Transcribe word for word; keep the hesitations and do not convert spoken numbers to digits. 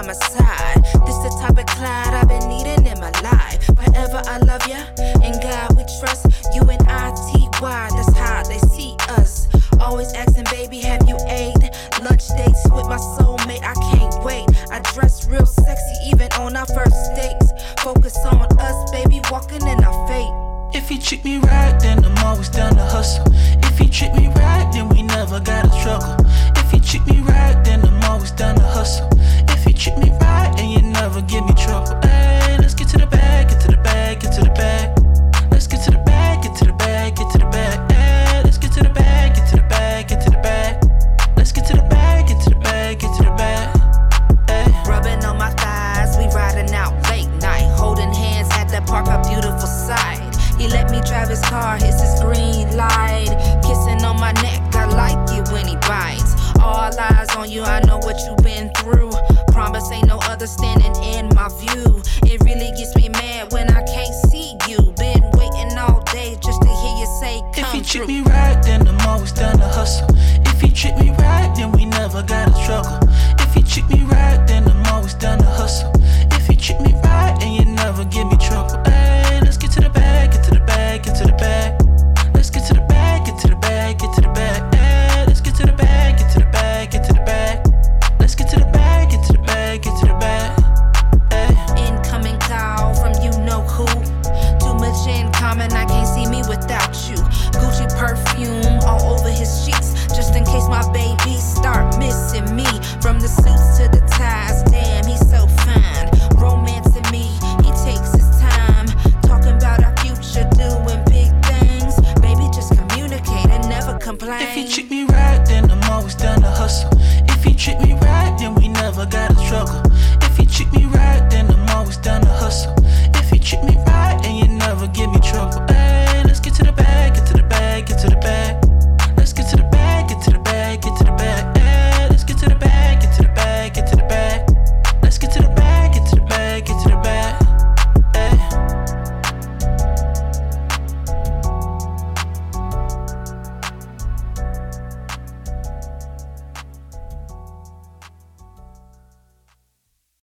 my side. This the type of Clyde I've been needing in my life. Forever I love ya, in God we trust. You and I T Y, that's how they see us. Always asking, baby, have you ate? Lunch dates with my soulmate, I can't wait. I dress real sexy even on our first dates. Focus on us, baby, walking in our fate. If you treat me right, then I'm always down to hustle. If you treat me right, then we never gotta struggle. If you treat me right, then I'm always down to hustle. If you treat me right, and you never give me trouble. Hey, let's get to the bag, get to the bag, get to the bag. Let's get to the bag, get to the bag, get to the bag. Hey, let's get to the bag, get to the bag, get to the bag. Let's get to the bag, get to the bag, get to the bag. Hey. Rubbing on my thighs, we riding out late night, holding hands at the park, a beautiful sight. He let me drive his car, it's his green light. Kissing on my neck, I like it when he bites. All eyes on you, I know what you've been through. Promise ain't no other standing in my view.